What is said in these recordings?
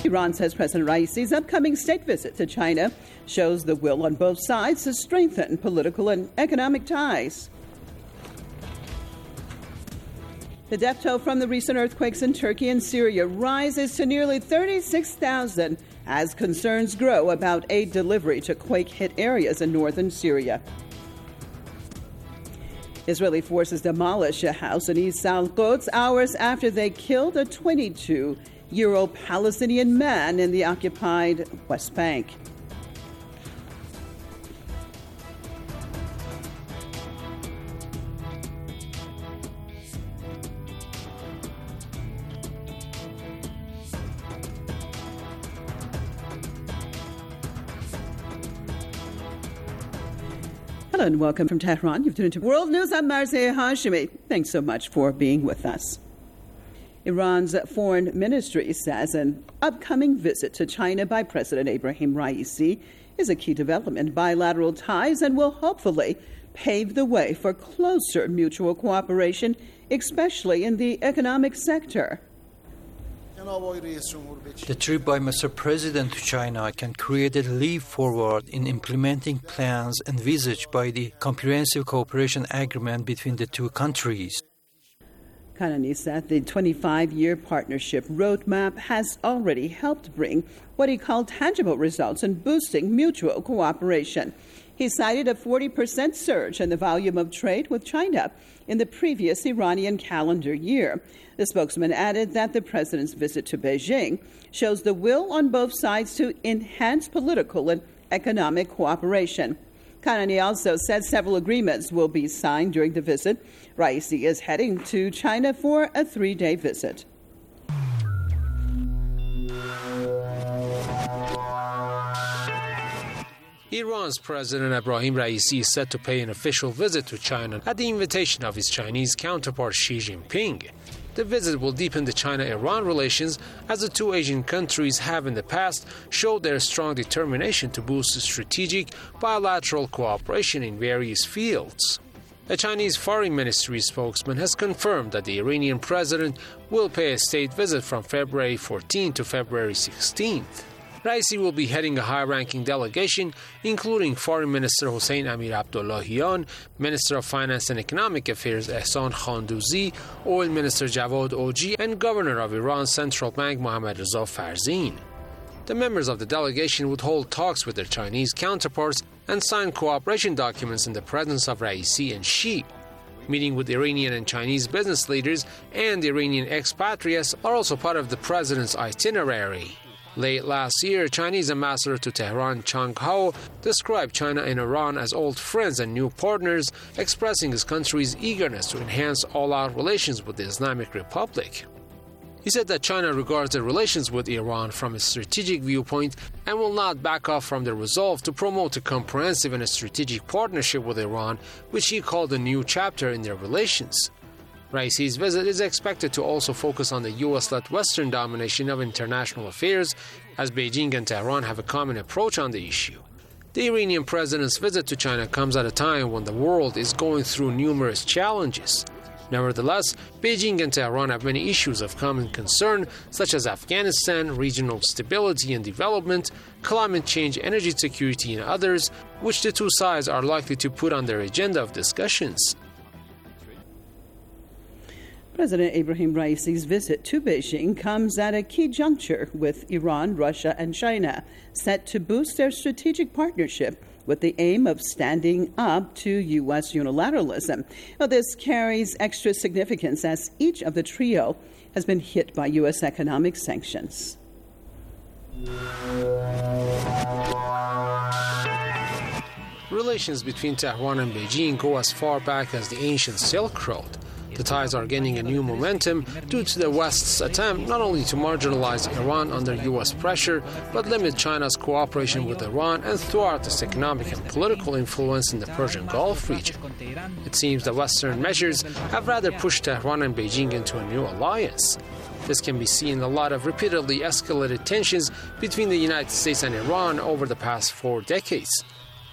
Iran says President Raisi's upcoming state visit to China shows the will on both sides to strengthen political and economic ties. The death toll from the recent earthquakes in Turkey and Syria rises to nearly 36,000 as concerns grow about aid delivery to quake-hit areas in northern Syria. Israeli forces demolish a house in East Al-Quds hours after they killed a 22-year-old Palestinian man in the occupied West Bank. Hello and welcome from Tehran. You've tuned into World News. I'm Marzieh Hashemi. Thanks so much for being with us. Iran's foreign ministry says an upcoming visit to China by President Ebrahim Raisi is a key development in bilateral ties and will hopefully pave the way for closer mutual cooperation, especially in the economic sector. The trip by Mr. President to China can create a leap forward in implementing plans envisaged by the Comprehensive Cooperation Agreement between the two countries. Kanani said the 25-year partnership roadmap has already helped bring what he called tangible results in boosting mutual cooperation. He cited a 40% surge in the volume of trade with China in the previous Iranian calendar year. The spokesman added that the president's visit to Beijing shows the will on both sides to enhance political and economic cooperation. Kanani also said several agreements will be signed during the visit. Raisi is heading to China for a 3-day visit. Iran's President Ebrahim Raisi is set to pay an official visit to China at the invitation of his Chinese counterpart Xi Jinping. The visit will deepen the China-Iran relations as the two Asian countries have in the past showed their strong determination to boost strategic bilateral cooperation in various fields. A Chinese Foreign Ministry spokesman has confirmed that the Iranian president will pay a state visit from February 14 to February 16th. Raisi will be heading a high-ranking delegation, including Foreign Minister Hossein Amir Abdullahian, Minister of Finance and Economic Affairs Ehsan Khandouzi, Oil Minister Javad Oji, and Governor of Iran's Central Bank Mohammad Reza Farzin. The members of the delegation would hold talks with their Chinese counterparts and sign cooperation documents in the presence of Raisi and Xi. Meeting with Iranian and Chinese business leaders and Iranian expatriates are also part of the president's itinerary. Late last year, Chinese ambassador to Tehran Chang Hao described China and Iran as old friends and new partners, expressing his country's eagerness to enhance all-out relations with the Islamic Republic. He said that China regards the relations with Iran from a strategic viewpoint and will not back off from their resolve to promote a comprehensive and a strategic partnership with Iran, which he called a new chapter in their relations. Raisi's visit is expected to also focus on the U.S.-led Western domination of international affairs, as Beijing and Tehran have a common approach on the issue. The Iranian president's visit to China comes at a time when the world is going through numerous challenges. Nevertheless, Beijing and Tehran have many issues of common concern, such as Afghanistan, regional stability and development, climate change, energy security, and others, which the two sides are likely to put on their agenda of discussions. President Ebrahim Raisi's visit to Beijing comes at a key juncture with Iran, Russia, and China set to boost their strategic partnership with the aim of standing up to U.S. unilateralism. Well, this carries extra significance as each of the trio has been hit by U.S. economic sanctions. Relations between Tehran and Beijing go as far back as the ancient Silk Road. The ties are gaining a new momentum due to the West's attempt not only to marginalize Iran under U.S. pressure, but limit China's cooperation with Iran and thwart its economic and political influence in the Persian Gulf region. It seems the Western measures have rather pushed Tehran and Beijing into a new alliance. This can be seen in a lot of repeatedly escalated tensions between the United States and Iran over the past 4 decades.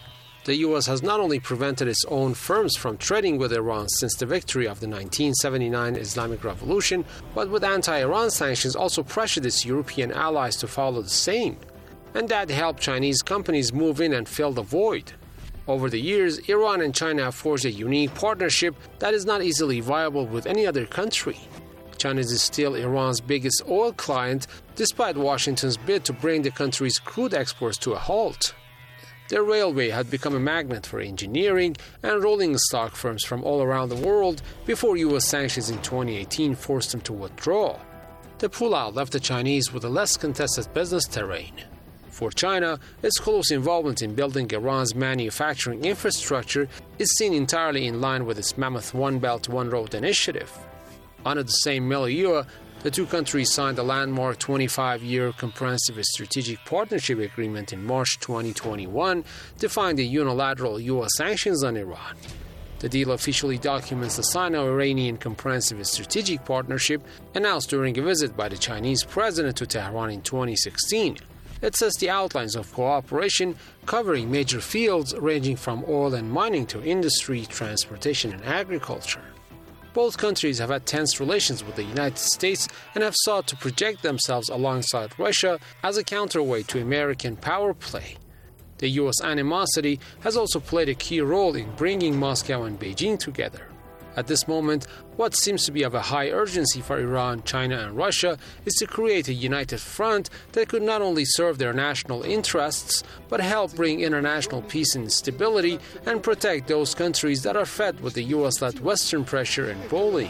The U.S. has not only prevented its own firms from trading with Iran since the victory of the 1979 Islamic Revolution, but with anti-Iran sanctions also pressured its European allies to follow the same. And that helped Chinese companies move in and fill the void. Over the years, Iran and China have forged a unique partnership that is not easily viable with any other country. China is still Iran's biggest oil client, despite Washington's bid to bring the country's crude exports to a halt. The railway had become a magnet for engineering and rolling stock firms from all around the world before U.S. sanctions in 2018 forced them to withdraw. The pullout left the Chinese with a less contested business terrain. For China, its close involvement in building Iran's manufacturing infrastructure is seen entirely in line with its mammoth One Belt, One Road initiative. Under the same milieu, the two countries signed a landmark 25-year comprehensive strategic partnership agreement in March 2021, defining the unilateral U.S. sanctions on Iran. The deal officially documents the Sino-Iranian Comprehensive Strategic Partnership announced during a visit by the Chinese president to Tehran in 2016. It sets the outlines of cooperation covering major fields ranging from oil and mining to industry, transportation, and agriculture. Both countries have had tense relations with the United States and have sought to project themselves alongside Russia as a counterweight to American power play. The U.S. animosity has also played a key role in bringing Moscow and Beijing together. At this moment, what seems to be of a high urgency for Iran, China, and Russia is to create a united front that could not only serve their national interests, but help bring international peace and stability and protect those countries that are fed with the U.S.-led Western pressure and bullying.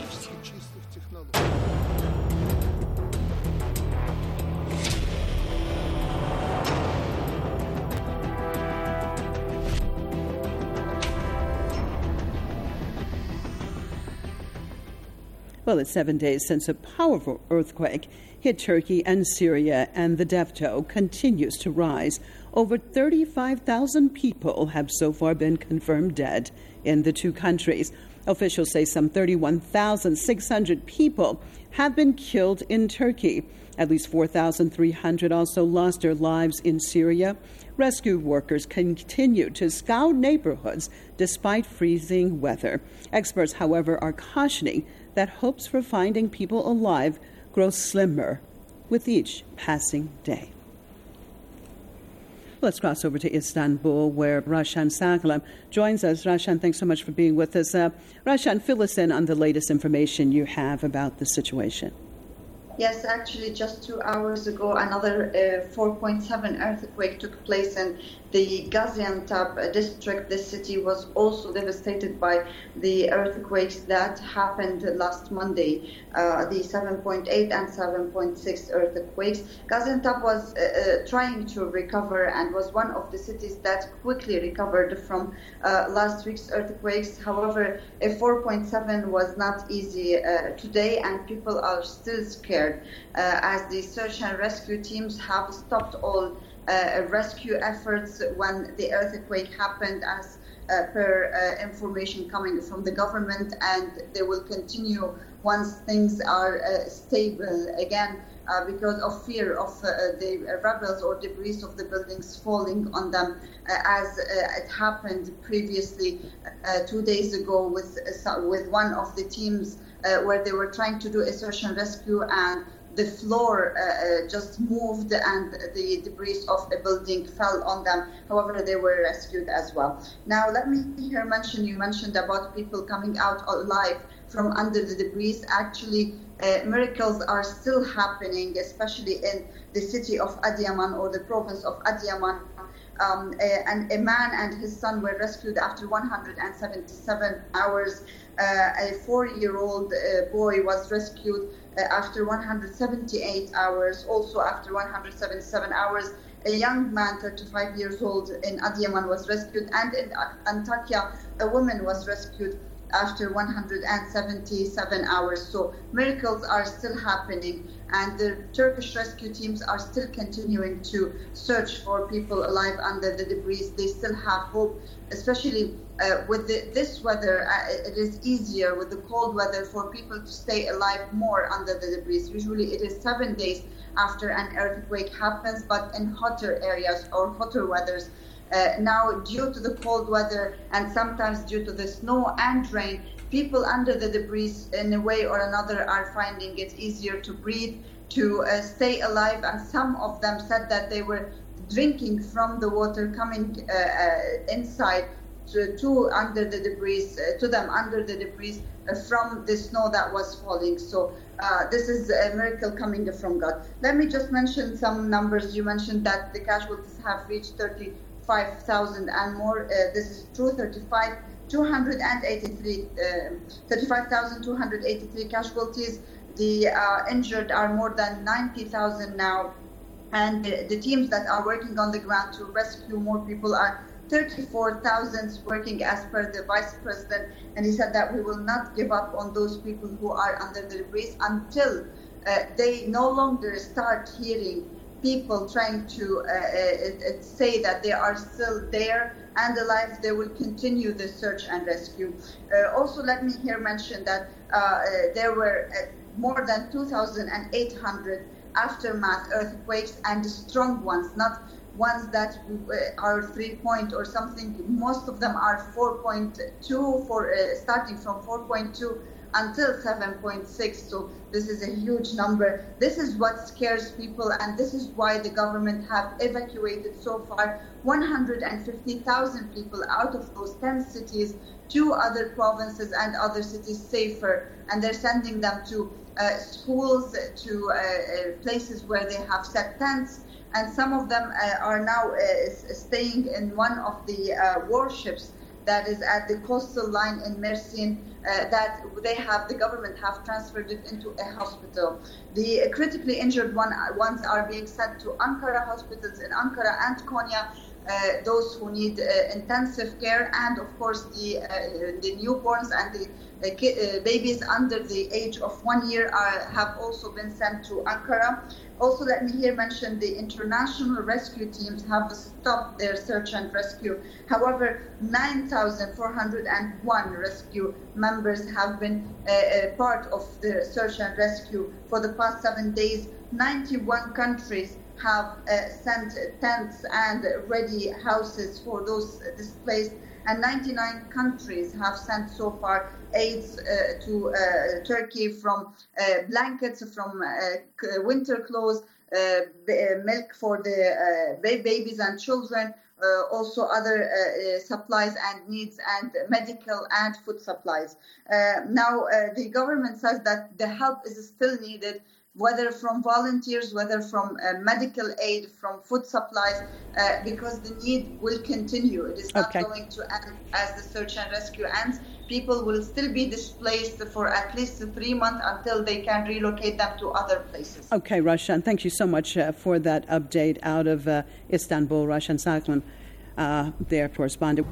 Well, it's 7 days since a powerful earthquake hit Turkey and Syria, and the death toll continues to rise. Over 35,000 people have so far been confirmed dead in the two countries. Officials say some 31,600 people have been killed in Turkey. At least 4,300 also lost their lives in Syria. Rescue workers continue to scour neighborhoods despite freezing weather. Experts, however, are cautioning that hopes for finding people alive grow slimmer with each passing day. Let's cross over to Istanbul, where Rashan Sakalam joins us. Rashan, thanks so much for being with us. Rashan, fill us in on the latest information you have about the situation. Yes, actually, just 2 hours ago, another 4.7 earthquake took place in the Gaziantep district. This city was also devastated by the earthquakes that happened last Monday, the 7.8 and 7.6 earthquakes. Gaziantep was trying to recover and was one of the cities that quickly recovered from last week's earthquakes. However, a 4.7 was not easy today, and people are still scared. As the search and rescue teams have stopped all rescue efforts when the earthquake happened, as per information coming from the government, and they will continue once things are stable again because of fear of the rubble or debris of the buildings falling on them, as it happened previously 2 days ago with one of the teams where they were trying to do a search and rescue, and the floor just moved and the debris of a building fell on them. However, they were rescued as well. Now, let me here you mentioned about people coming out alive from under the debris. Actually, miracles are still happening, especially in the city of Adıyaman or the province of Adıyaman. And a man and his son were rescued after 177 hours. A 4-year-old boy was rescued after 178 hours. Also after 177 hours, a young man, 35 years old, in Adıyaman was rescued. And in Antakya, a woman was rescued after 177 hours. So miracles are still happening, and the Turkish rescue teams are still continuing to search for people alive under the debris. They still have hope, especially with this weather. It is easier with the cold weather for people to stay alive more under the debris. Usually it is 7 days after an earthquake happens, but in hotter areas or hotter weathers, Now, due to the cold weather and sometimes due to the snow and rain, people under the debris in a way or another are finding it easier to breathe, to stay alive, and some of them said that they were drinking from the water coming inside to under the debris, to them under the debris from the snow that was falling. So this is a miracle coming from God. Let me just mention some numbers. You mentioned that the casualties have reached 35,000 and more. This is true. 35,283 casualties. The injured are more than 90,000 now. And the teams that are working on the ground to rescue more people are 34,000 working as per the Vice President. And he said that we will not give up on those people who are under the debris until they no longer start hearing people trying to say that they are still there and alive. They will continue the search and rescue. Also, let me here mention that there were more than 2,800 aftermath earthquakes, and strong ones, not ones that are 3 point or something. Most of them are 4.2, starting from 4.2 until 7.6. So this is a huge number. This is what scares people, and this is why the government have evacuated so far 150,000 people out of those 10 cities to other provinces and other cities safer, and they're sending them to schools, to places where they have set tents, and some of them are now staying in one of the warships that is at the coastal line in Mersin, that the government have transferred it into a hospital. The critically injured ones are being sent to Ankara hospitals in Ankara and Konya, those who need intensive care, and of course the newborns and the babies under the age of 1 year have also been sent to Ankara. Also, let me here mention the international rescue teams have stopped their search and rescue. However, 9,401 rescue members have been part of the search and rescue for the past 7 days. 91 countries have sent tents and ready houses for those displaced, and 99 countries have sent so far aids to Turkey, from blankets, from winter clothes, milk for the babies and children, also other supplies and needs, and medical and food supplies. Now, the government says that the help is still needed, whether from volunteers, whether from medical aid, from food supplies, because the need will continue. It is not going to end as the search and rescue ends. People will still be displaced for at least 3 months until they can relocate them to other places. Okay, Rashan, thank you so much for that update out of Istanbul. Rashan Saklan, their correspondent.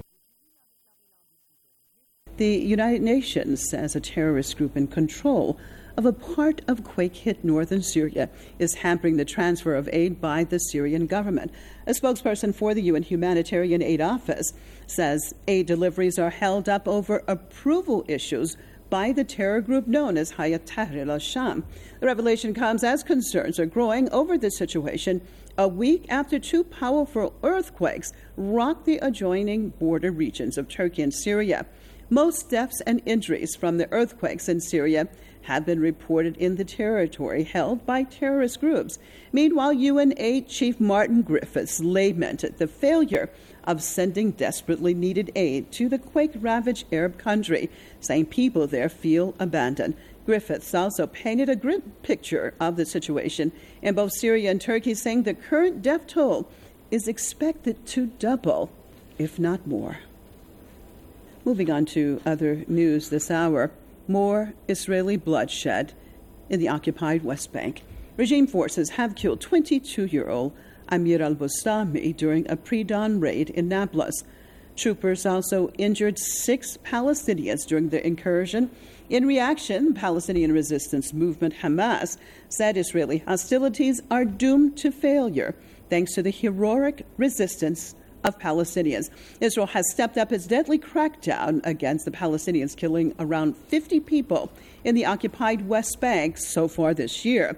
The United Nations says a terrorist group in control of a part of quake-hit northern Syria is hampering the transfer of aid by the Syrian government. A spokesperson for the UN Humanitarian Aid Office says aid deliveries are held up over approval issues by the terror group known as Hayat Tahrir al-Sham. The revelation comes as concerns are growing over the situation a week after 2 powerful earthquakes rocked the adjoining border regions of Turkey and Syria. Most deaths and injuries from the earthquakes in Syria have been reported in the territory held by terrorist groups. Meanwhile, UN Aid Chief Martin Griffiths lamented the failure of sending desperately needed aid to the quake-ravaged Arab country, saying people there feel abandoned. Griffiths also painted a grim picture of the situation in both Syria and Turkey, saying the current death toll is expected to double, if not more. Moving on to other news this hour, more Israeli bloodshed in the occupied West Bank. Regime forces have killed 22-year-old Amir al-Bustami during a pre-dawn raid in Nablus. Troopers also injured 6 Palestinians during the incursion. In reaction, Palestinian resistance movement Hamas said Israeli hostilities are doomed to failure thanks to the heroic resistance of Palestinians. Israel has stepped up its deadly crackdown against the Palestinians, killing around 50 people in the occupied West Bank so far this year.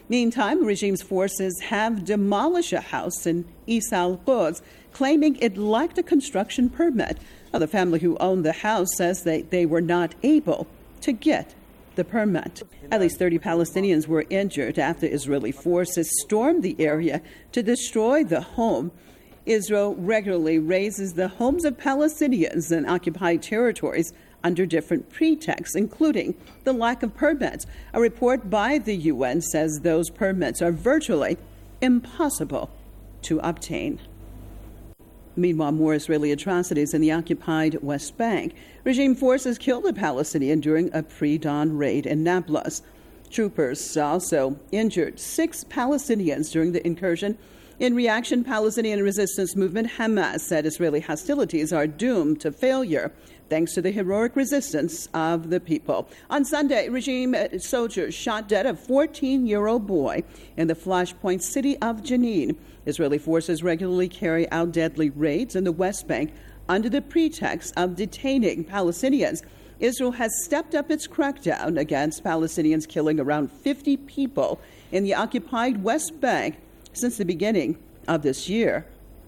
Meantime, the regime's forces have demolished a house in East Al-Quds, claiming it lacked a construction permit. The family who owned the house says they were not able to get the permit. At least 30 Palestinians were injured after Israeli forces stormed the area to destroy the home. Israel regularly razes the homes of Palestinians in occupied territories under different pretexts, including the lack of permits. A report by the UN says those permits are virtually impossible to obtain. Meanwhile, more Israeli atrocities in the occupied West Bank. Regime forces killed a Palestinian during a pre-dawn raid in Nablus. Troopers also injured 6 Palestinians during the incursion. In reaction, Palestinian resistance movement Hamas said Israeli hostilities are doomed to failure thanks to the heroic resistance of the people. On Sunday, regime soldiers shot dead a 14-year-old boy in the flashpoint city of Jenin. Israeli forces regularly carry out deadly raids in the West Bank under the pretext of detaining Palestinians. Israel has stepped up its crackdown against Palestinians, killing around 50 people in the occupied West Bank since the beginning of this year.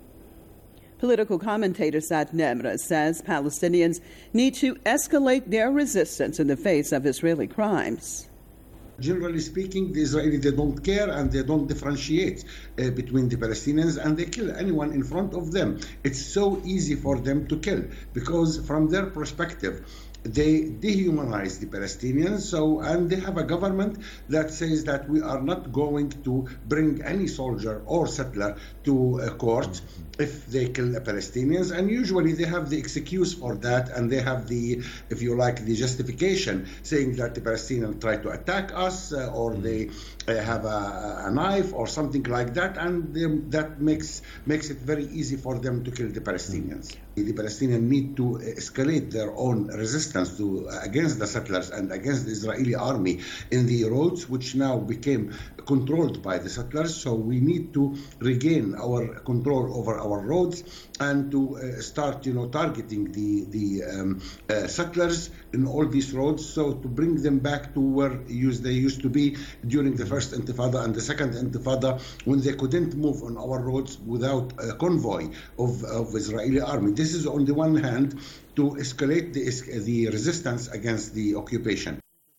Political commentator Saad Nemra says Palestinians need to escalate their resistance in the face of Israeli crimes. Generally speaking, the Israelis, they don't care and they don't differentiate between the Palestinians, and they kill anyone in front of them. It's so easy for them to kill because from their perspective, they dehumanize the Palestinians, and they have a government that says that we are not going to bring any soldier or settler to a court if they kill the Palestinians, and usually they have the excuse for that, and they have the, if you like, the justification saying that the Palestinians try to attack us or they have a knife or something like that, and that makes it very easy for them to kill the Palestinians. The Palestinians need to escalate their own resistance against the settlers and against the Israeli army in the roads, which now became controlled by the settlers. So we need to regain our control over our roads and to start, targeting the settlers in all these roads, so to bring them back to where they used to be during the first Intifada and the second Intifada, when they couldn't move on our roads without a convoy of Israeli army. This is on the one hand to escalate the resistance against the occupation.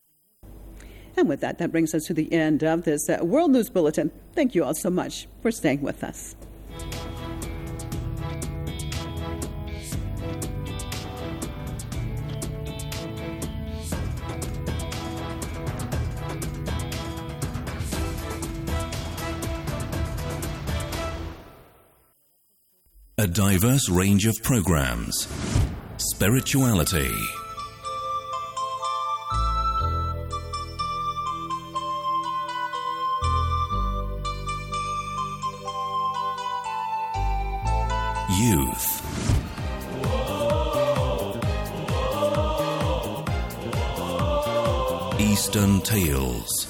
And with that brings us to the end of this World News Bulletin. Thank you all so much for staying with us. A diverse range of programs. Spirituality. Youth. Eastern Tales.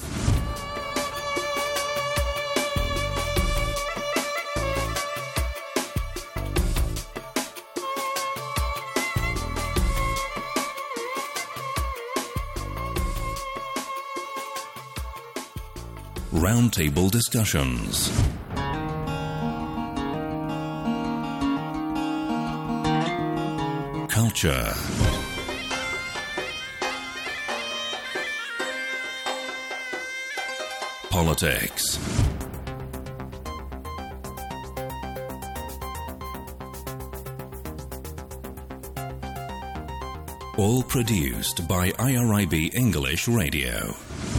Roundtable discussions. Culture. Politics. All produced by IRIB English Radio.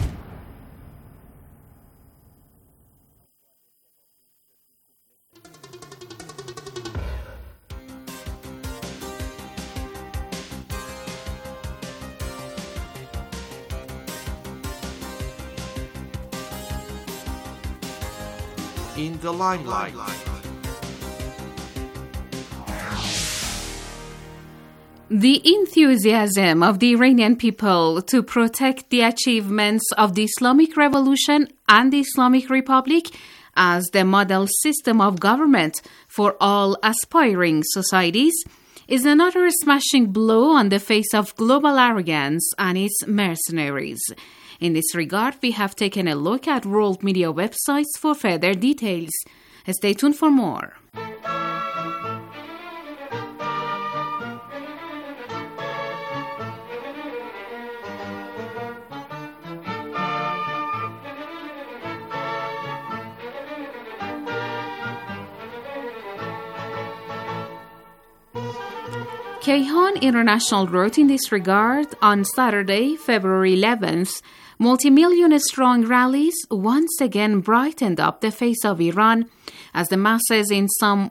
In the limelight. The enthusiasm of the Iranian people to protect the achievements of the Islamic Revolution and the Islamic Republic as the model system of government for all aspiring societies is another smashing blow on the face of global arrogance and its mercenaries. In this regard, we have taken a look at world media websites for further details. Stay tuned for more. Kayhan International wrote in this regard on Saturday, February 11th, multi-million-strong rallies once again brightened up the face of Iran as the masses in some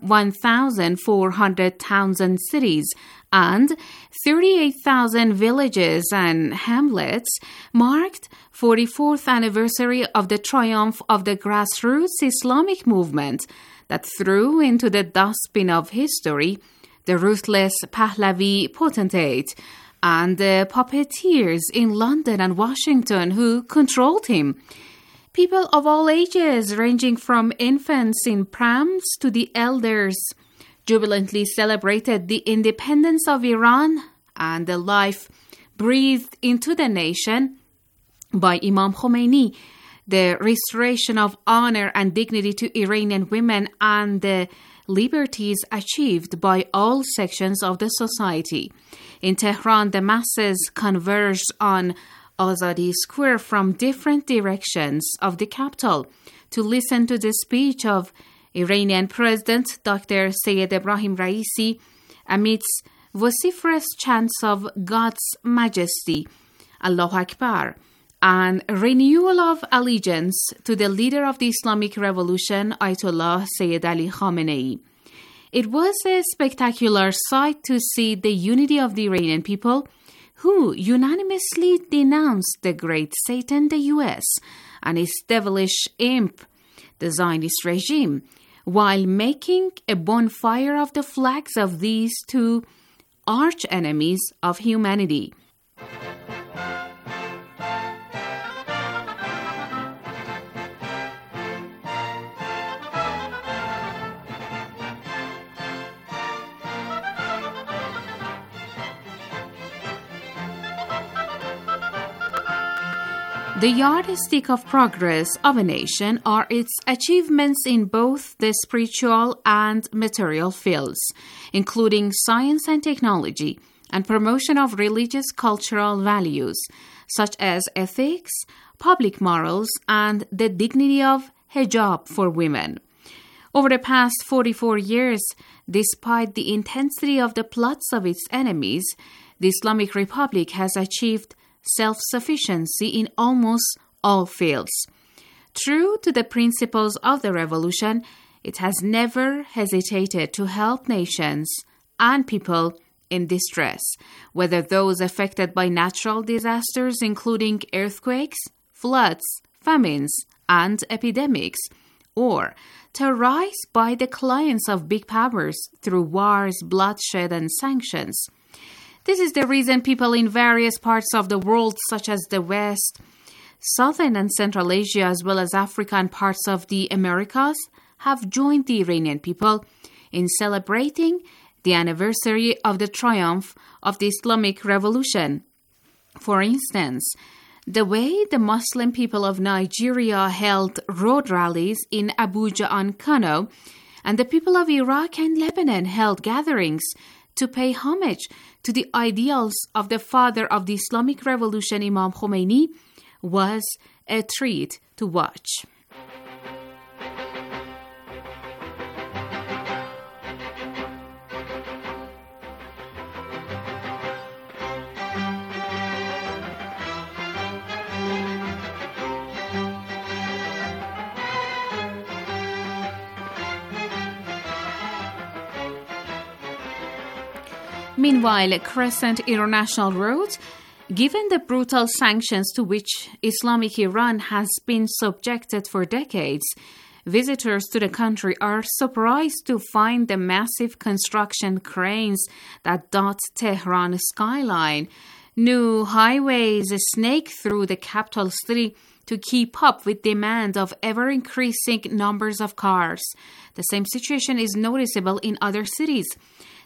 1,400 towns and cities and 38,000 villages and hamlets marked 44th anniversary of the triumph of the grassroots Islamic movement that threw into the dustbin of history the ruthless Pahlavi potentate and the puppeteers in London and Washington who controlled him. People of all ages, ranging from infants in prams to the elders, jubilantly celebrated the independence of Iran and the life breathed into the nation by Imam Khomeini, the restoration of honor and dignity to Iranian women, and the liberties achieved by all sections of the society. In Tehran, the masses converged on Azadi Square from different directions of the capital to listen to the speech of Iranian President Dr. Sayyid Ebrahim Raisi amidst vociferous chants of God's majesty, Allahu Akbar, and renewal of allegiance to the leader of the Islamic Revolution, Ayatollah Sayyid Ali Khamenei. It was a spectacular sight to see the unity of the Iranian people, who unanimously denounced the great Satan, the U.S., and its devilish imp, the Zionist regime, while making a bonfire of the flags of these two arch-enemies of humanity. The yardstick of progress of a nation are its achievements in both the spiritual and material fields, including science and technology, and promotion of religious cultural values, such as ethics, public morals, and the dignity of hijab for women. Over the past 44 years, despite the intensity of the plots of its enemies, the Islamic Republic has achieved self-sufficiency in almost all fields. True to the principles of the revolution, it has never hesitated to help nations and people in distress, whether those affected by natural disasters including earthquakes, floods, famines, and epidemics, or terrorized by the clients of big powers through wars, bloodshed, and sanctions. This is the reason people in various parts of the world, such as the West, Southern and Central Asia, as well as Africa and parts of the Americas, have joined the Iranian people in celebrating the anniversary of the triumph of the Islamic Revolution. For instance, the way the Muslim people of Nigeria held road rallies in Abuja and Kano, and the people of Iraq and Lebanon held gatherings to pay homage to the ideals of the father of the Islamic Revolution, Imam Khomeini, was a treat to watch. Meanwhile, Crescent International wrote, given the brutal sanctions to which Islamic Iran has been subjected for decades, visitors to the country are surprised to find the massive construction cranes that dot Tehran skyline. New highways snake through the capital city to keep up with demand of ever-increasing numbers of cars. The same situation is noticeable in other cities.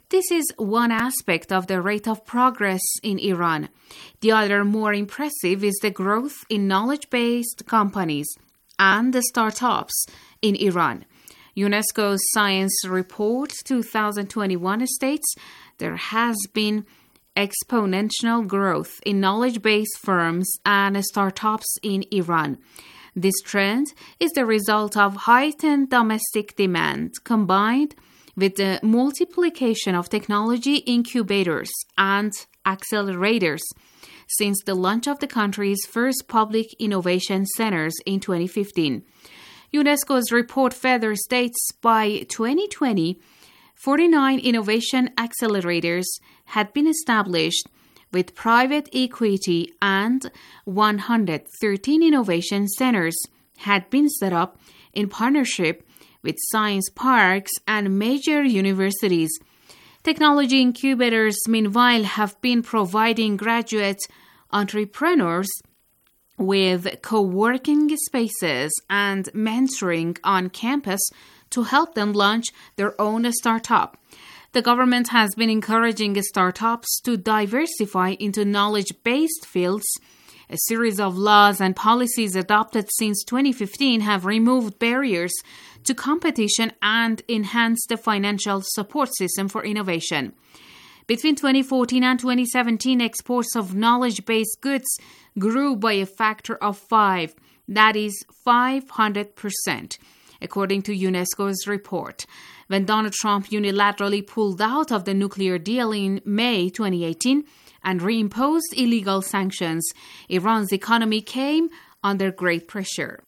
This is one aspect of the rate of progress in Iran. The other, more impressive, is the growth in knowledge-based companies and the startups in Iran. UNESCO's Science Report 2021 states there has been exponential growth in knowledge-based firms and startups in Iran. This trend is the result of heightened domestic demand combined with the multiplication of technology incubators and accelerators since the launch of the country's first public innovation centers in 2015. UNESCO's report further states by 2020, 49 innovation accelerators had been established with private equity and 113 innovation centers had been set up in partnership with science parks and major universities. Technology incubators, meanwhile, have been providing graduate entrepreneurs with co-working spaces and mentoring on campus to help them launch their own startup. The government has been encouraging startups to diversify into knowledge-based fields. A series of laws and policies adopted since 2015 have removed barriers to competition and enhanced the financial support system for innovation. Between 2014 and 2017, exports of knowledge-based goods grew by a factor of 5, that is 500%, according to UNESCO's report. When Donald Trump unilaterally pulled out of the nuclear deal in May 2018 and reimposed illegal sanctions, Iran's economy came under great pressure.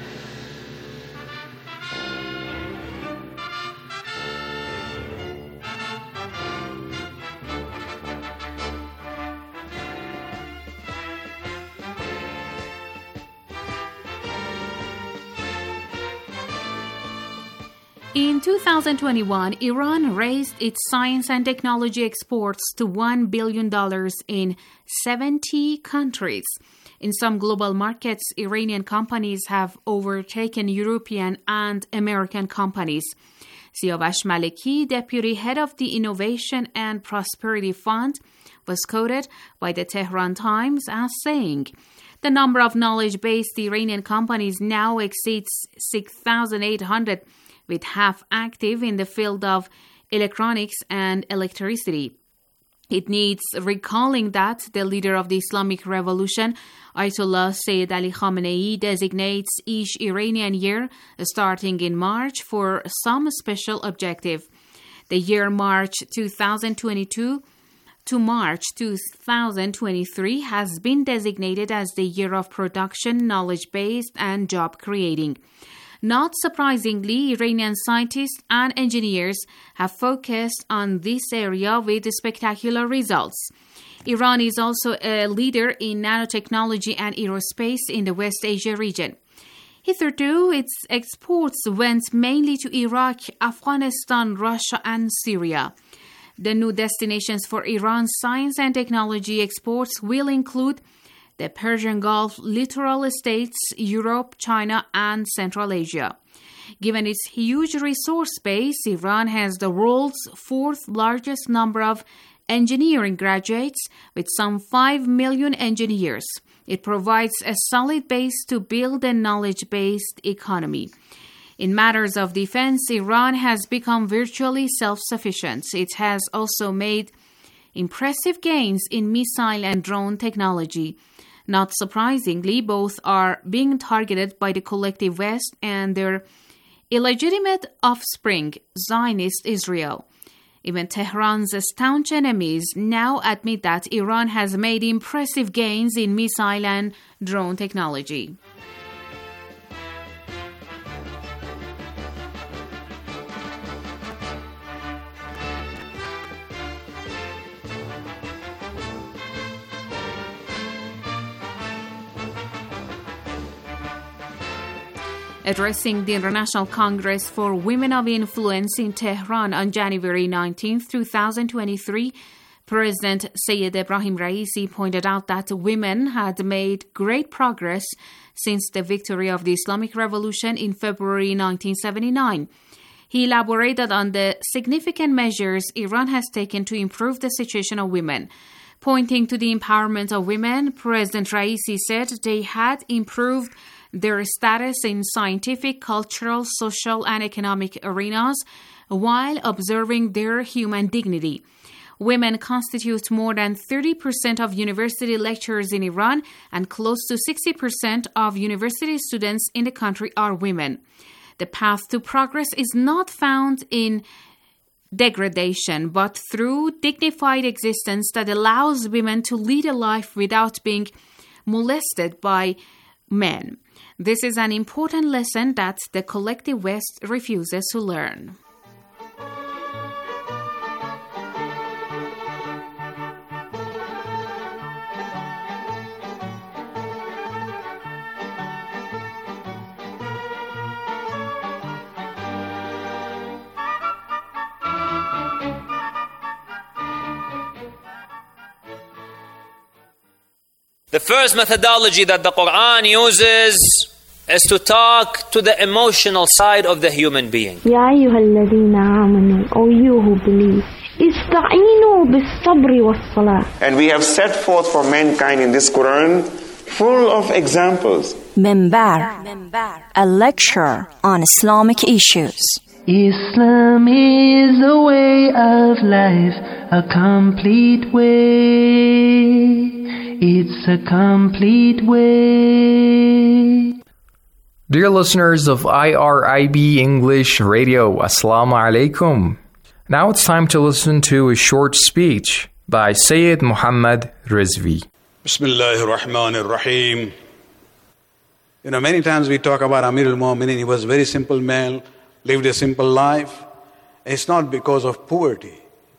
In 2021, Iran raised its science and technology exports to $1 billion in 70 countries. In some global markets, Iranian companies have overtaken European and American companies. Siavash Maleki, deputy head of the Innovation and Prosperity Fund, was quoted by the Tehran Times as saying, "The number of knowledge-based Iranian companies now exceeds 6,800, with half active in the field of electronics and electricity." It needs recalling that the leader of the Islamic Revolution, Ayatollah Sayyid Ali Khamenei, designates each Iranian year, starting in March, for some special objective. The year March 2022 to March 2023 has been designated as the year of production, knowledge-based, and job-creating. Not surprisingly, Iranian scientists and engineers have focused on this area with spectacular results. Iran is also a leader in nanotechnology and aerospace in the West Asia region. Hitherto, its exports went mainly to Iraq, Afghanistan, Russia, and Syria. The new destinations for Iran's science and technology exports will include the Persian Gulf, littoral states, Europe, China, and Central Asia. Given its huge resource base, Iran has the world's fourth largest number of engineering graduates, with some 5 million engineers. It provides a solid base to build a knowledge-based economy. In matters of defense, Iran has become virtually self-sufficient. It has also made impressive gains in missile and drone technology. Not surprisingly, both are being targeted by the collective West and their illegitimate offspring, Zionist Israel. Even Tehran's staunch enemies now admit that Iran has made impressive gains in missile and drone technology. Addressing the International Congress for Women of Influence in Tehran on January 19, 2023, President Sayyid Ebrahim Raisi pointed out that women had made great progress since the victory of the Islamic Revolution in February 1979. He elaborated on the significant measures Iran has taken to improve the situation of women. Pointing to the empowerment of women, President Raisi said they had improved their status in scientific, cultural, social, and economic arenas while observing their human dignity. Women constitute more than 30% of university lecturers in Iran, and close to 60% of university students in the country are women. The path to progress is not found in degradation, but through dignified existence that allows women to lead a life without being molested by men. This is an important lesson that the collective West refuses to learn. The first methodology that the Quran uses is to talk to the emotional side of the human being. يا أيها الذين آمنوا, O you who believe, استعينوا بالصبر والصلاة. And we have set forth for mankind in this Quran full of examples. Minbar, a lecture on Islamic issues. Islam is a way of life, a complete way. It's a complete way. Dear listeners of IRIB English Radio, Assalamu alaikum. Now it's time to listen to a short speech by Sayyid Muhammad Rizvi. Bismillahir Rahmanir Rahim. Many times we talk about Amir al-Mu'minin. He was a very simple man, lived a simple life. It's not because of poverty.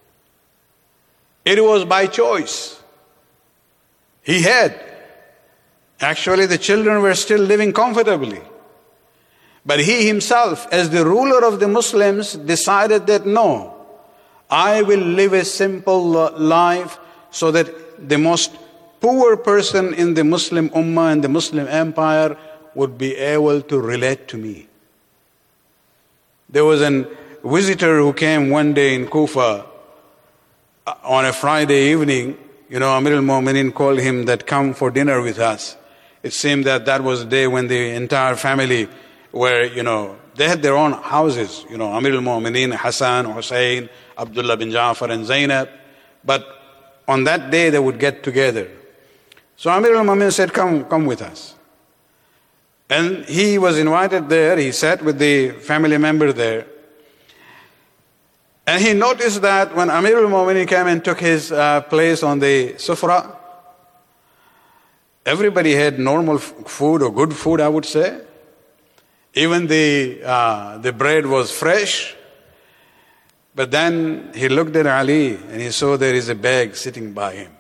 It was by choice. He had. Actually, the children were still living comfortably. But he himself, as the ruler of the Muslims, decided that no, I will live a simple life so that the most poor person in the Muslim Ummah and the Muslim Empire would be able to relate to me. There was a visitor who came one day in Kufa on a Friday evening. Amir al-Mu'minin called him that come for dinner with us. It seemed that was the day when the entire family were, they had their own houses. Amir al-Mu'minin, Hassan, Hussein, Abdullah bin Ja'far and Zainab. But on that day they would get together. So Amir al-Mu'minin said, come with us. And he was invited there. He sat with the family member there. And he noticed that when Amir al-Mu'minin came and took his place on the sufra, everybody had normal food or good food, I would say. Even the bread was fresh. But then he looked at Ali and he saw there is a bag sitting by him,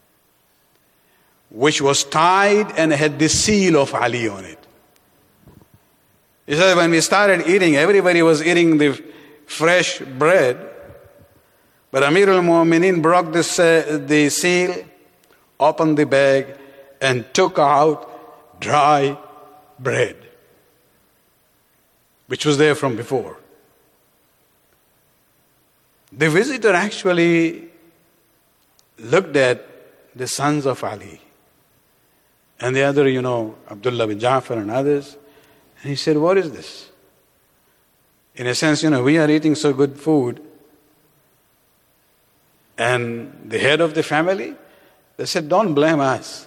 which was tied and had the seal of Ali on it. He said when we started eating, everybody was eating the fresh bread, but Amir al-Mu'minin broke the seal, opened the bag, and took out dry bread, which was there from before. The visitor actually looked at the sons of Ali and the other, Abdullah bin Ja'far and others, and he said, what is this? In a sense, we are eating so good food. And the head of the family, they said, don't blame us.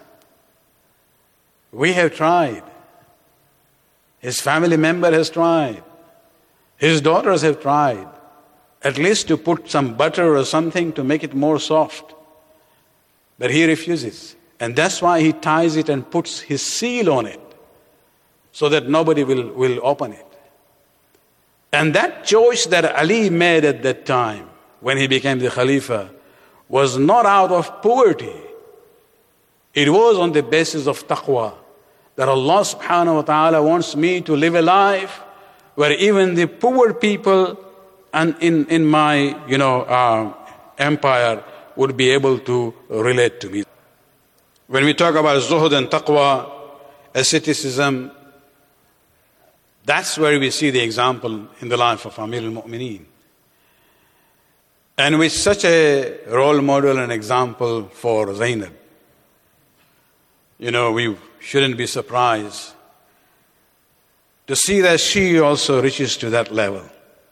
We have tried. His family member has tried. His daughters have tried. At least to put some butter or something to make it more soft. But he refuses. And that's why he ties it and puts his seal on it, so that nobody will open it. And that choice that Ali made at that time, when he became the Khalifa, was not out of poverty. It was on the basis of taqwa, that Allah subhanahu wa ta'ala wants me to live a life where even the poor people and in my empire would be able to relate to me. When we talk about zuhud and taqwa, asceticism, That's where we see the example in the life of Amir al-Mu'mineen. And with such a role model and example for Zainab, we shouldn't be surprised to see that she also reaches to that level.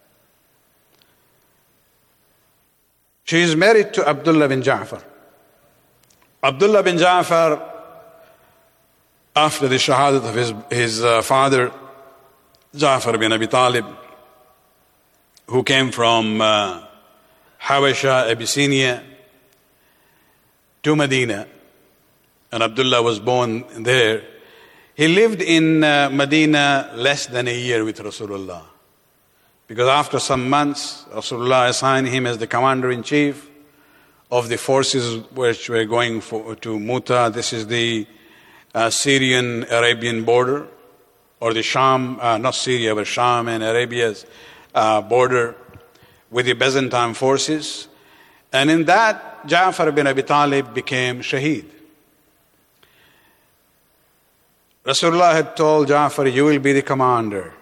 She is married to Abdullah bin Ja'far. Abdullah bin Ja'far, after the shahadat of his father, Ja'far bin Abi Talib, who came from Habasha, Abyssinia, to Medina, and Abdullah was born there. He lived in Medina less than a year with Rasulullah, because after some months, Rasulullah assigned him as the commander-in-chief of the forces which were going to Muta. This is the Syrian-Arabian border, or the Sham, not Syria, but Sham and Arabia's border, with the Byzantine forces. And in that, Ja'far bin Abi Talib became shaheed. Rasulullah had told Ja'far, you will be the commander.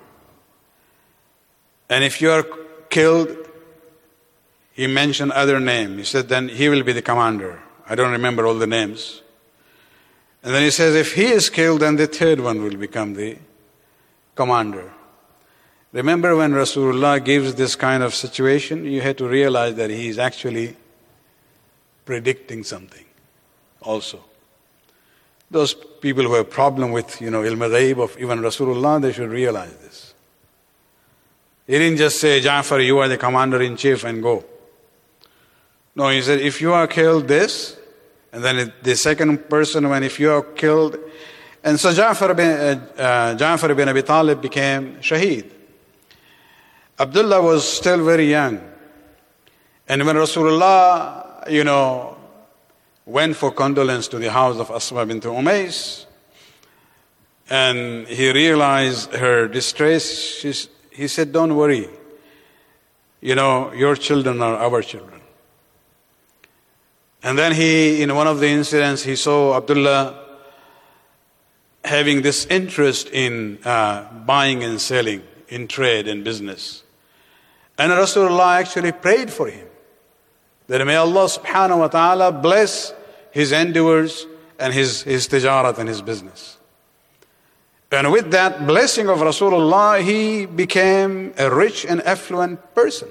And if you are killed, he mentioned other name. He said, then he will be the commander. I don't remember all the names. And then he says, if he is killed, then the third one will become the commander. Remember, when Rasulullah gives this kind of situation, you have to realize that he is actually predicting something also. Those people who have a problem with, ilm al-ghaib of even Rasulullah, they should realize this. He didn't just say, Ja'far, you are the commander-in-chief and go. No, he said, if you are killed, this, and then the second person, if you are killed. And so Ja'far bin Abi Talib became shaheed. Abdullah was still very young. And when Rasulullah, went for condolence to the house of Asma bint Umays, and he realized her distress, he said, don't worry. Your children are our children. And then in one of the incidents, he saw Abdullah having this interest in buying and selling, in trade and business. And Rasulullah actually prayed for him, that may Allah subhanahu wa ta'ala bless his endeavors and his tijarat and his business. And with that blessing of Rasulullah, he became a rich and affluent person.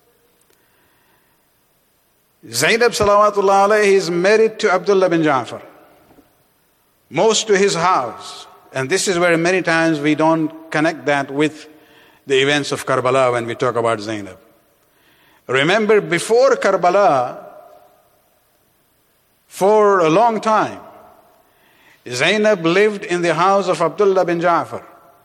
Zainab salawatullah alayhi is married to Abdullah bin Ja'far, most to his house. And this is where many times we don't connect that with the events of Karbala when we talk about Zainab. Remember, before Karbala, for a long time, Zainab lived in the house of Abdullah bin Ja'far.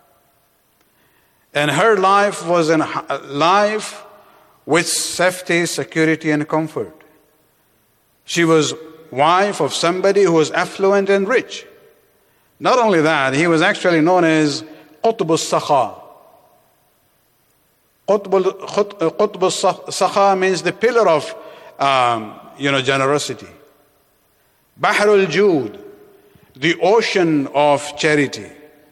And her life was a life with safety, security, and comfort. She was wife of somebody who was affluent and rich. Not only that, he was actually known as Qutb al-Sakha. Qutb al-Sakha means the pillar of generosity. Bahr al-Jud, the ocean of charity.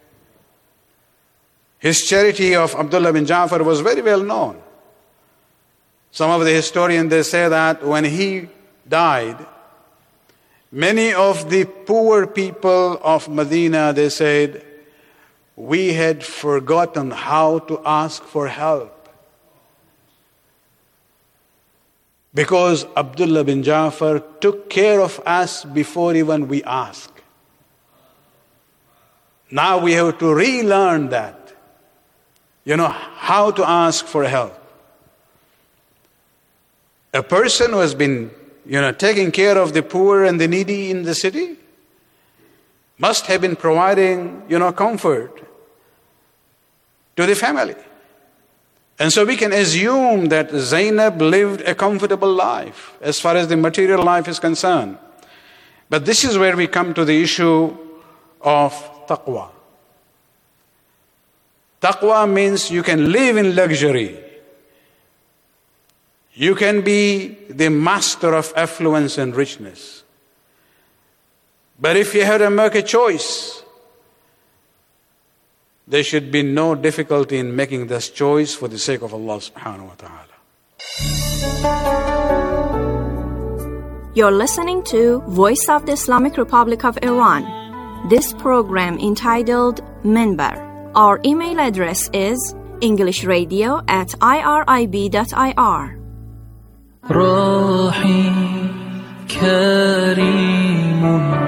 His charity of Abdullah bin Ja'far was very well known. Some of the historians, they say that when he died, many of the poor people of Medina, they said, we had forgotten how to ask for help. Because Abdullah bin Ja'far took care of us before even we asked. Now we have to relearn that. How to ask for help. A person who has been, taking care of the poor and the needy in the city must have been providing, comfort to the family. And so we can assume that Zainab lived a comfortable life as far as the material life is concerned. But this is where we come to the issue of taqwa. Taqwa means you can live in luxury. You can be the master of affluence and richness. But if you had to make a choice there should be no difficulty in making this choice for the sake of Allah subhanahu wa ta'ala. You're listening to Voice of the Islamic Republic of Iran. This program entitled Minbar. Our email address is englishradio@irib.ir. راحي كريم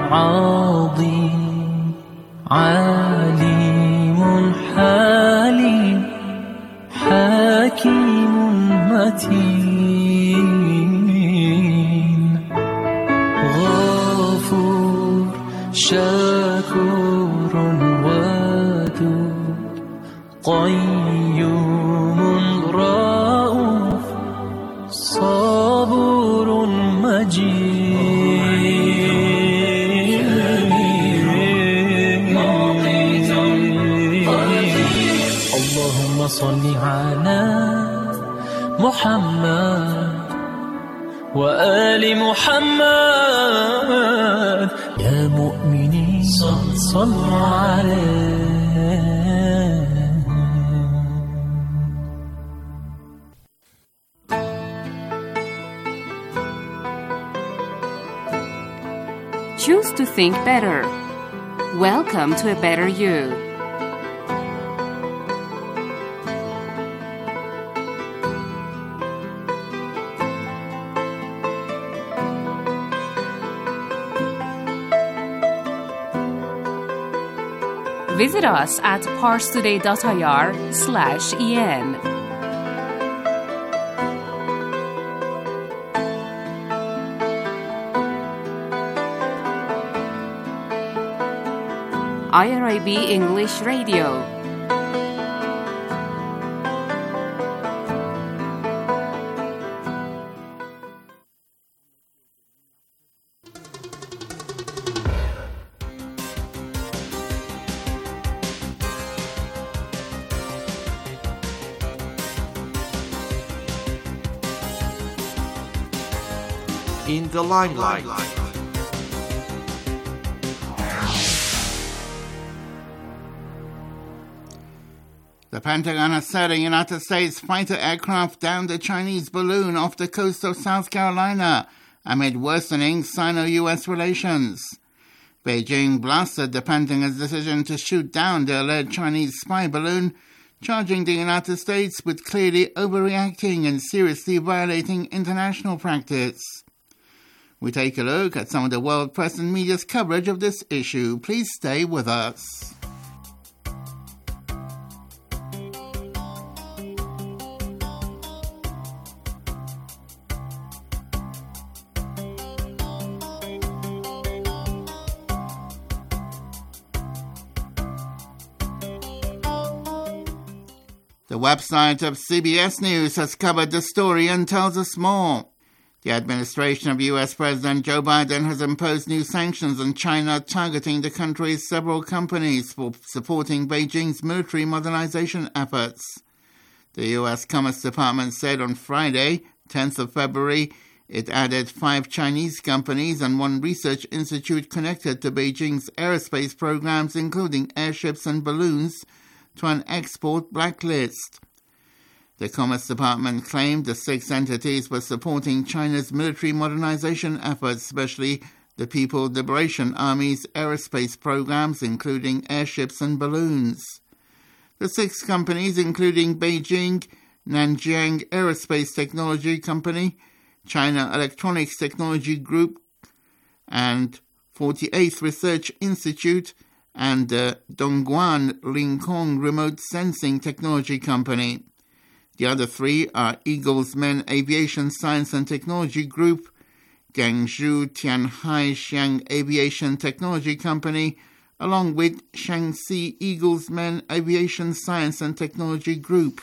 عظيم عليم حليم حكيم متين غفور شكور ودود قيوم رؤوف صبور مجيد اللهم صل على محمد وآل محمد يا مؤمنين صلوا عليه. Choose to think better. Welcome to a better you. Visit us at parstoday.ir/en. IRIB English Radio. In the limelight. The Pentagon has said a United States fighter aircraft downed a Chinese balloon off the coast of South Carolina amid worsening Sino-U.S. relations. Beijing blasted the Pentagon's decision to shoot down the alleged Chinese spy balloon, charging the United States with clearly overreacting and seriously violating international practice. We take a look at some of the world press and media's coverage of this issue. Please stay with us. The website of CBS News has covered the story and tells us more. The administration of U.S. President Joe Biden has imposed new sanctions on China targeting the country's several companies for supporting Beijing's military modernization efforts. The U.S. Commerce Department said on Friday, 10th of February, it added 5 Chinese companies and 1 research institute connected to Beijing's aerospace programs, including airships and balloons, to an export blacklist. The Commerce Department claimed the 6 entities were supporting China's military modernization efforts, especially the People's Liberation Army's aerospace programs, including airships and balloons. The 6 companies, including Beijing, Nanjiang Aerospace Technology Company, China Electronics Technology Group, and 48th Research Institute, and the Dongguan Lincoln Remote Sensing Technology Company. The other 3 are Eagles Men Aviation Science and Technology Group, Guangzhou Tianhai Xiang Aviation Technology Company, along with Shaanxi Eagles Men Aviation Science and Technology Group.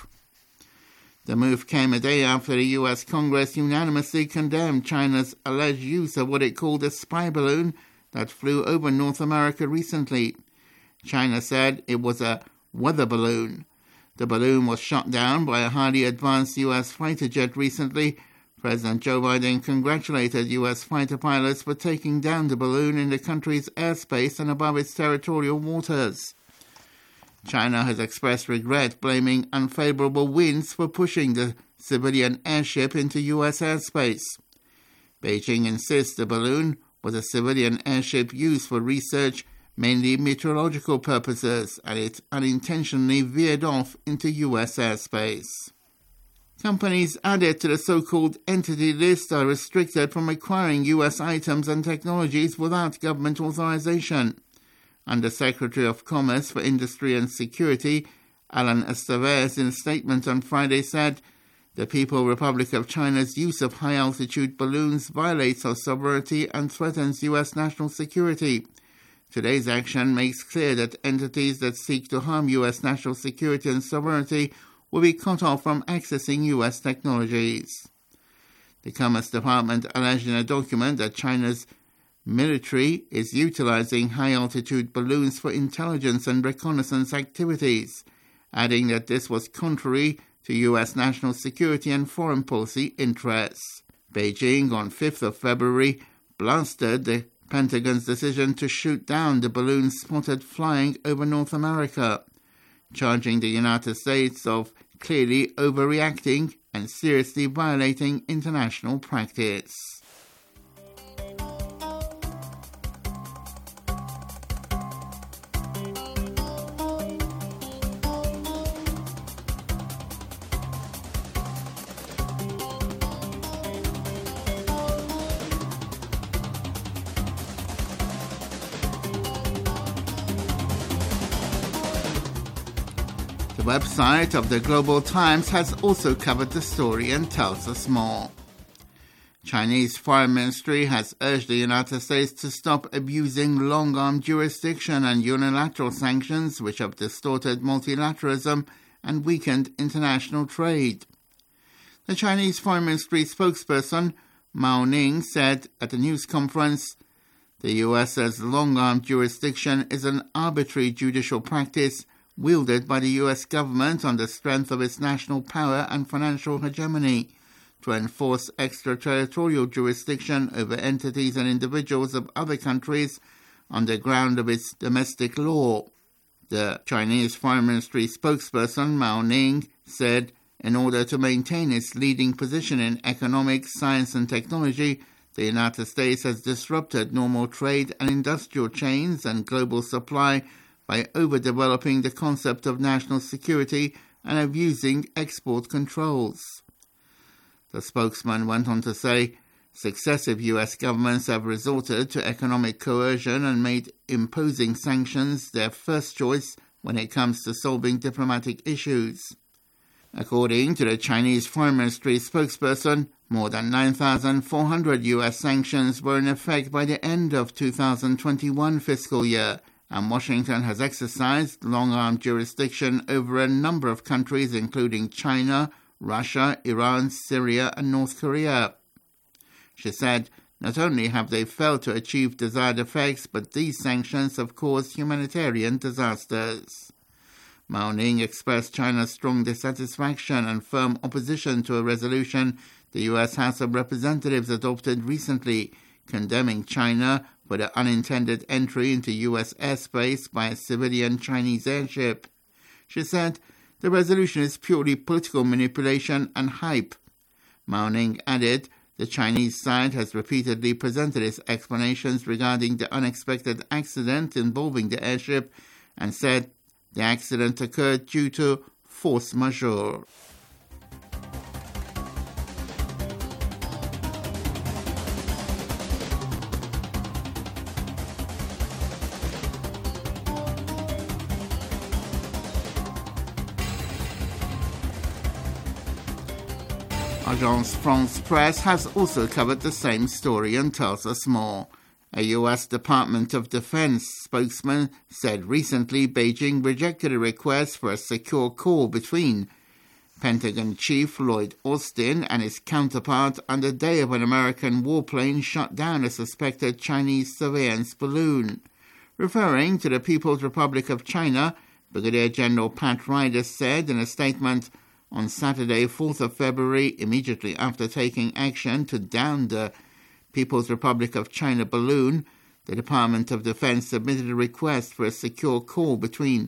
The move came a day after the U.S. Congress unanimously condemned China's alleged use of what it called a spy balloon that flew over North America recently. China said it was a weather balloon. The balloon was shot down by a highly advanced U.S. fighter jet recently. President Joe Biden congratulated U.S. fighter pilots for taking down the balloon in the country's airspace and above its territorial waters. China has expressed regret, blaming unfavorable winds for pushing the civilian airship into U.S. airspace. Beijing insists the balloon was a civilian airship used for research, mainly meteorological purposes, and it unintentionally veered off into U.S. airspace. Companies added to the so-called Entity List are restricted from acquiring U.S. items and technologies without government authorization. Undersecretary of Commerce for Industry and Security, Alan Estevez, in a statement on Friday said, "The People's Republic of China's use of high-altitude balloons violates our sovereignty and threatens U.S. national security. Today's action makes clear that entities that seek to harm U.S. national security and sovereignty will be cut off from accessing U.S. technologies." The Commerce Department alleged in a document that China's military is utilizing high-altitude balloons for intelligence and reconnaissance activities, adding that this was contrary to U.S. national security and foreign policy interests. Beijing, on 5th of February, blasted the Pentagon's decision to shoot down the balloon spotted flying over North America, charging the United States of clearly overreacting and seriously violating international practice. The website of the Global Times has also covered the story and tells us more. Chinese Foreign Ministry has urged the United States to stop abusing long-arm jurisdiction and unilateral sanctions which have distorted multilateralism and weakened international trade. The Chinese Foreign Ministry spokesperson Mao Ning said at a news conference, "The US's long-arm jurisdiction is an arbitrary judicial practice wielded by the U.S. government on the strength of its national power and financial hegemony to enforce extraterritorial jurisdiction over entities and individuals of other countries on the ground of its domestic law." The Chinese Foreign Ministry spokesperson Mao Ning said, in order to maintain its leading position in economics, science and technology, the United States has disrupted normal trade and industrial chains and global supply by overdeveloping the concept of national security and abusing export controls. The spokesman went on to say, successive U.S. governments have resorted to economic coercion and made imposing sanctions their first choice when it comes to solving diplomatic issues. According to the Chinese Foreign Ministry spokesperson, more than 9,400 U.S. sanctions were in effect by the end of 2021 fiscal year, and Washington has exercised long-arm jurisdiction over a number of countries including China, Russia, Iran, Syria and North Korea. She said, not only have they failed to achieve desired effects, but these sanctions have caused humanitarian disasters. Mao Ning expressed China's strong dissatisfaction and firm opposition to a resolution the U.S. House of Representatives adopted recently, condemning China for the unintended entry into U.S. airspace by a civilian Chinese airship. She said, the resolution is purely political manipulation and hype. Mao Ning added, the Chinese side has repeatedly presented its explanations regarding the unexpected accident involving the airship and said the accident occurred due to force majeure. Agence France-Presse has also covered the same story and tells us more. A U.S. Department of Defense spokesman said recently Beijing rejected a request for a secure call between Pentagon Chief Lloyd Austin and his counterpart on the day of an American warplane shot down a suspected Chinese surveillance balloon. Referring to the People's Republic of China, Brigadier General Pat Ryder said in a statement, on Saturday, 4th of February, immediately after taking action to down the People's Republic of China balloon, the Department of Defense submitted a request for a secure call between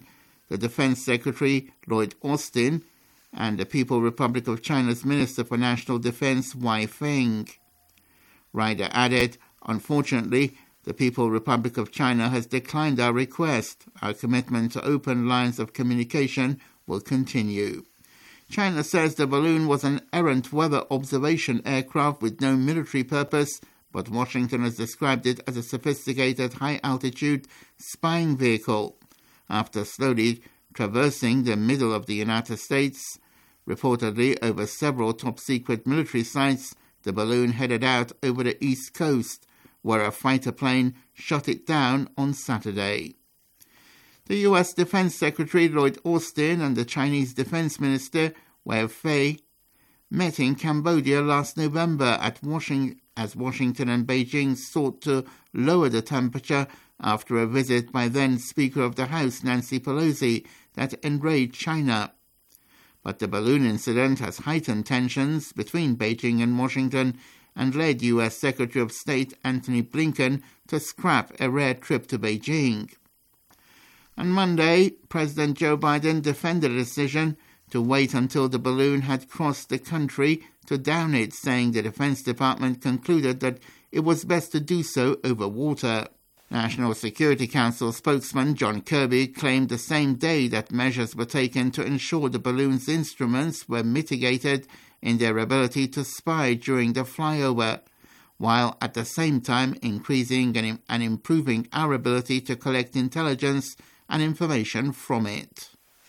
the Defense Secretary, Lloyd Austin, and the People's Republic of China's Minister for National Defense, Wei Feng. Ryder added, "Unfortunately, the People's Republic of China has declined our request. Our commitment to open lines of communication will continue." China says the balloon was an errant weather observation aircraft with no military purpose, but Washington has described it as a sophisticated high-altitude spying vehicle. After slowly traversing the middle of the United States, reportedly over several top-secret military sites, the balloon headed out over the East Coast, where a fighter plane shot it down on Saturday. The U.S. Defense Secretary Lloyd Austin and the Chinese Defense Minister Wei Feng met in Cambodia last November as Washington and Beijing sought to lower the temperature after a visit by then Speaker of the House Nancy Pelosi that enraged China. But the balloon incident has heightened tensions between Beijing and Washington and led U.S. Secretary of State Antony Blinken to scrap a rare trip to Beijing. On Monday, President Joe Biden defended a decision to wait until the balloon had crossed the country to down it, saying the Defense Department concluded that it was best to do so over water. National Security Council spokesman John Kirby claimed the same day that measures were taken to ensure the balloon's instruments were mitigated in their ability to spy during the flyover, while at the same time increasing and improving our ability to collect intelligence and information from it.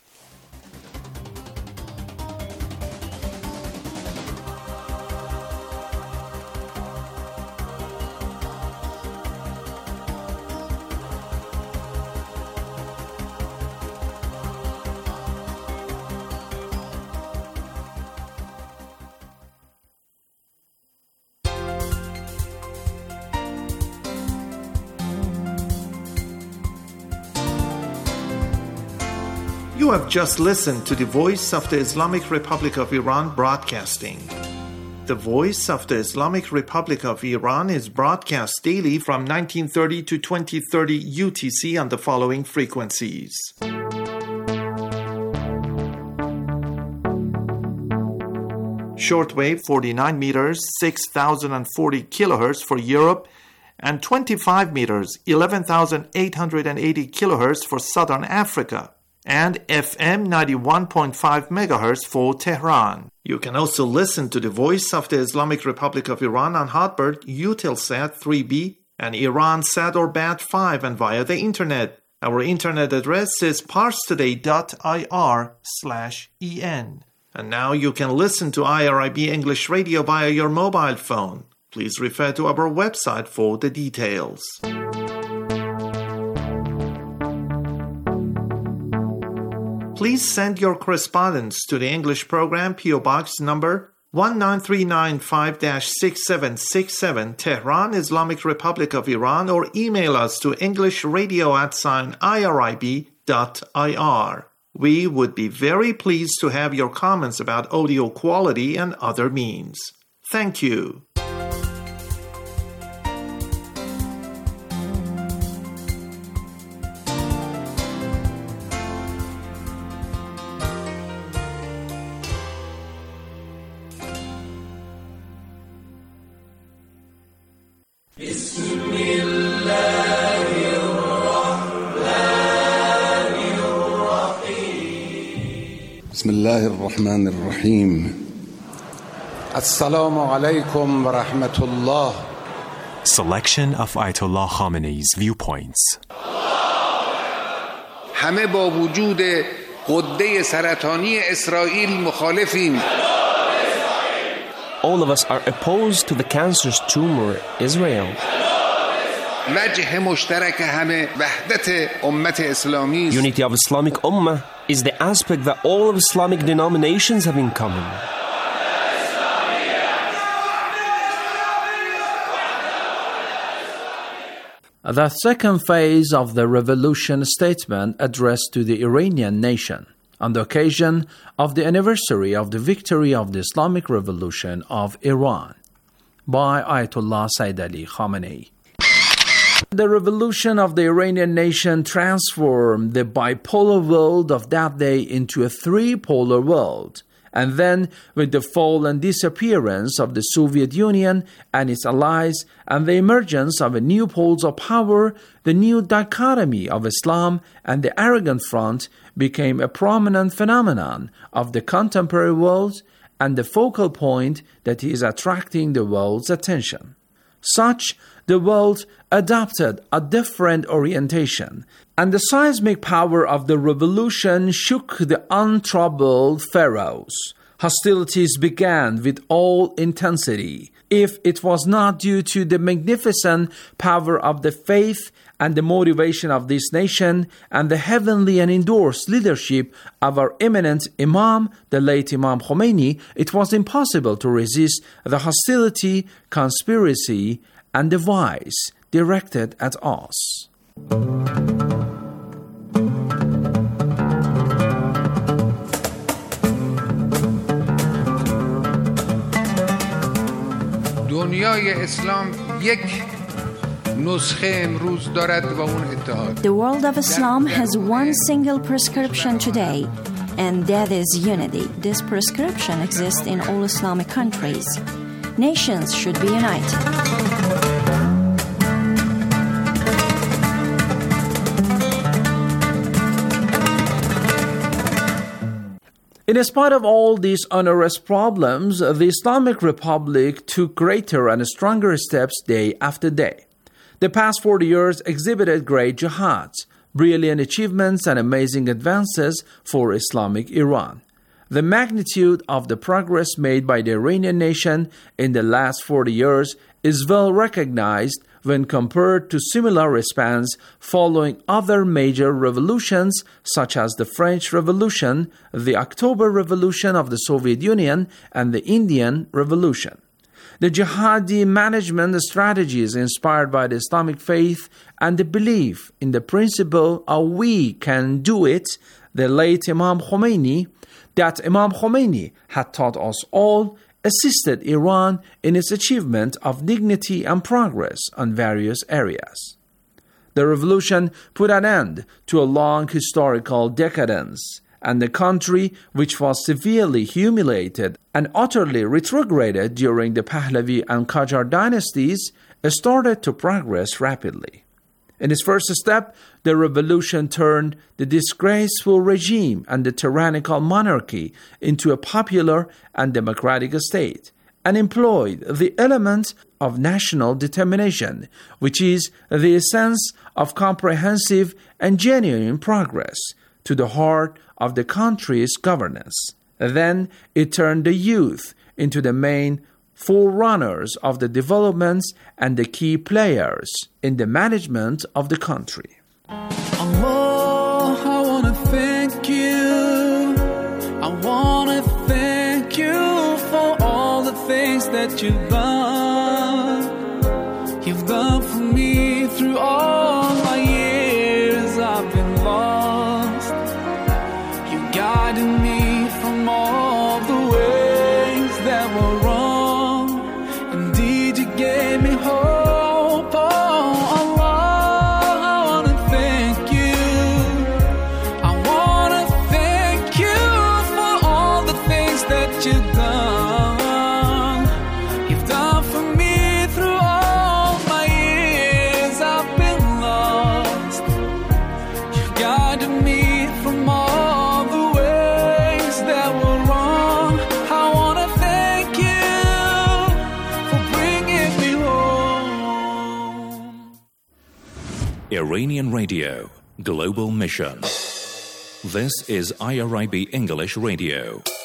You have just listened to the Voice of the Islamic Republic of Iran broadcasting. The Voice of the Islamic Republic of Iran is broadcast daily from 1930 to 2030 UTC on the following frequencies. Shortwave 49 meters, 6040 kilohertz for Europe, and 25 meters, 11,880 kilohertz for Southern Africa, and FM 91.5 megahertz for Tehran. You can also listen to the Voice of the Islamic Republic of Iran on Hotbird, Eutelsat 3B, and Iransat or Bat5, and via the internet. Our internet address is parstoday.ir/en. And now you can listen to IRIB English Radio via your mobile phone. Please refer to our website for the details. Please send your correspondence to the English program, PO Box number 19395-6767, Tehran, Islamic Republic of Iran, or email us to englishradio@irib.ir. We would be very pleased to have your comments about audio quality and other means. Thank you. بسم الله الرحمن الرحيم السلام عليكم ورحمة الله. Selection of Ayatollah Khamenei's viewpoints. همه با وجود غده سرطانی اسرائیل مخالفیم. All of us are opposed to the cancerous tumor Israel. وجه مشترک همه وحدت امت اسلامی. Unity of Islamic Ummah is the aspect that all of Islamic denominations have in common. The second phase of the revolution statement addressed to the Iranian nation on the occasion of the anniversary of the victory of the Islamic Revolution of Iran by Ayatollah Sayyid Ali Khamenei. The revolution of the Iranian nation transformed the bipolar world of that day into a three-polar world. And then, with the fall and disappearance of the Soviet Union and its allies and the emergence of a new poles of power, the new dichotomy of Islam and the Arrogant Front became a prominent phenomenon of the contemporary world and the focal point that is attracting the world's attention. Such, the world adopted a different orientation, and the seismic power of the revolution shook the untroubled pharaohs. Hostilities began with all intensity. If it was not due to the magnificent power of the faith and the motivation of this nation and the heavenly and endorsed leadership of our eminent Imam, the late Imam Khomeini, it was impossible to resist the hostility, conspiracy, and the vice directed at us. دنیای اسلام یک نسخه امروز دارد و اون اتحاد. The world of Islam has one single prescription today, and that is unity. This prescription exists in all Islamic countries. Nations should be united. In spite of all these onerous problems, the Islamic Republic took greater and stronger steps day after day. The past 40 years exhibited great jihads, brilliant achievements, and amazing advances for Islamic Iran. The magnitude of the progress made by the Iranian nation in the last 40 years is well recognized when compared to similar response following other major revolutions such as the French Revolution, the October Revolution of the Soviet Union, and the Indian Revolution. The jihadi management strategies inspired by the Islamic faith and the belief in the principle of we can do it, the late Imam Khomeini, that Imam Khomeini had taught us all, assisted Iran in its achievement of dignity and progress on various areas. The revolution put an end to a long historical decadence, and the country, which was severely humiliated and utterly retrograded during the Pahlavi and Qajar dynasties, started to progress rapidly. In its first step, the revolution turned the disgraceful regime and the tyrannical monarchy into a popular and democratic state, and employed the element of national determination, which is the essence of comprehensive and genuine progress, to the heart of the country's governance. Then it turned the youth into the main forerunners of the developments and the key players in the management of the country. Allah, I want to thank you. I want to thank you for all the things that you've done. You've done for me through all my years I've been lost. You guided me from all the ways that were wrong. Gave me hope, oh Allah, I want to thank you. I want to thank you for all the things that you've done. You've done for me through all my years I've been lost. You've guided me from all the ways that were wrong. I want to thank you. Iranian Radio, Global Mission. This is IRIB English Radio.